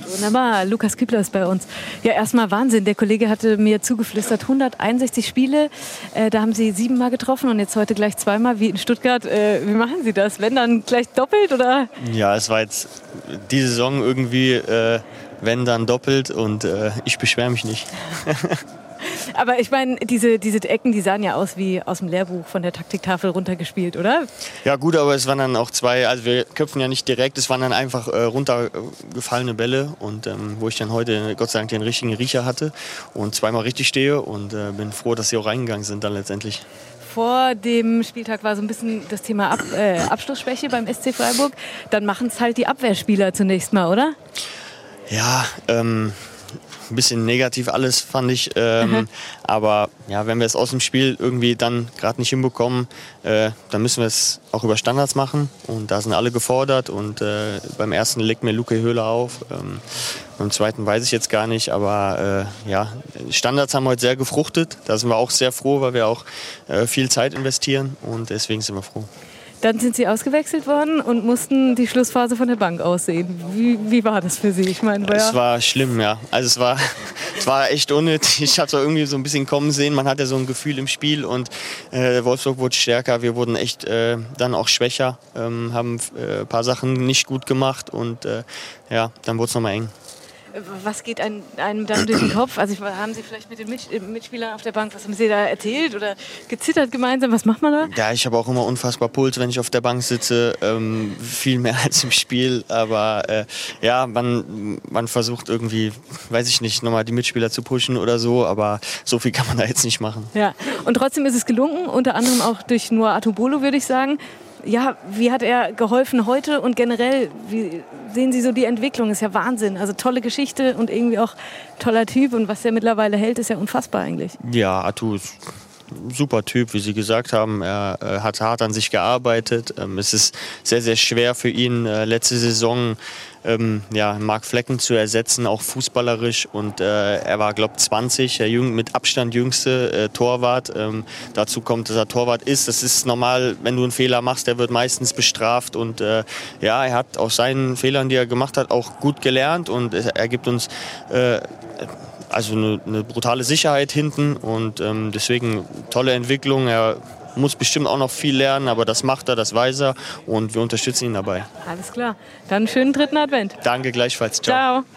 Wunderbar, Lukas Kübler ist bei uns. Ja, erstmal Wahnsinn. Der Kollege hatte mir zugeflüstert, 161 Spiele. Da haben Sie 7-mal getroffen und jetzt heute gleich 2-mal, wie in Stuttgart. Wie machen Sie das? Wenn dann gleich doppelt, oder? Ja, es war jetzt die Saison irgendwie, wenn dann doppelt und ich beschwere mich nicht. Aber ich meine, diese Ecken, die sahen ja aus wie aus dem Lehrbuch von der Taktiktafel runtergespielt, oder? Ja gut, aber es waren dann auch 2, also wir köpfen ja nicht direkt, es waren dann einfach runtergefallene Bälle und wo ich dann heute Gott sei Dank den richtigen Riecher hatte und 2-mal richtig stehe und bin froh, dass sie auch reingegangen sind dann letztendlich. Vor dem Spieltag war so ein bisschen das Thema Abschlussschwäche beim SC Freiburg. Dann machen es halt die Abwehrspieler zunächst mal, oder? Ja, ein bisschen negativ alles, fand ich. Aber ja, wenn wir es aus dem Spiel irgendwie dann gerade nicht hinbekommen, dann müssen wir es auch über Standards machen. Und da sind alle gefordert. Und beim ersten legt mir Luke Höhler auf. Beim zweiten weiß ich jetzt gar nicht. Aber ja, Standards haben heute sehr gefruchtet. Da sind wir auch sehr froh, weil wir auch viel Zeit investieren. Und deswegen sind wir froh. Dann sind Sie ausgewechselt worden und mussten die Schlussphase von der Bank aussehen. Wie war das für Sie? Ich meine, es war schlimm, ja. Also es war echt unnötig. Ich habe es irgendwie so ein bisschen kommen sehen. Man hat ja so ein Gefühl im Spiel und Wolfsburg wurde stärker. Wir wurden echt dann auch schwächer, haben ein paar Sachen nicht gut gemacht und ja, dann wurde es nochmal eng. Was geht einem dann durch den Kopf? Also haben Sie vielleicht mit den Mitspielern auf der Bank, was haben Sie da erzählt oder gezittert gemeinsam? Was macht man da? Ja, ich habe auch immer unfassbar Puls, wenn ich auf der Bank sitze. Viel mehr als im Spiel. Aber ja, man versucht irgendwie, weiß ich nicht, nochmal die Mitspieler zu pushen oder so. Aber so viel kann man da jetzt nicht machen. Ja, und trotzdem ist es gelungen, unter anderem auch durch Noah Atubolo, würde ich sagen. Ja, wie hat er geholfen heute und generell, wie sehen Sie so die Entwicklung? Ist ja Wahnsinn, also tolle Geschichte und irgendwie auch toller Typ und was er mittlerweile hält, ist ja unfassbar eigentlich. Ja, Atu ist ein super Typ, wie Sie gesagt haben. Er hat hart an sich gearbeitet. Es ist sehr, sehr schwer für ihn, letzte Saison Marc Flecken zu ersetzen, auch fußballerisch. Und er war, glaube ich, 20, der mit Abstand jüngste Torwart. Dazu kommt, dass er Torwart ist. Das ist normal, wenn du einen Fehler machst, der wird meistens bestraft. Und ja, er hat aus seinen Fehlern, die er gemacht hat, auch gut gelernt. Und er gibt uns also eine brutale Sicherheit hinten. Und deswegen tolle Entwicklung. Er muss bestimmt auch noch viel lernen, aber das macht er, das weiß er und wir unterstützen ihn dabei. Alles klar. Dann schönen 3. Advent. Danke gleichfalls. Ciao. Ciao.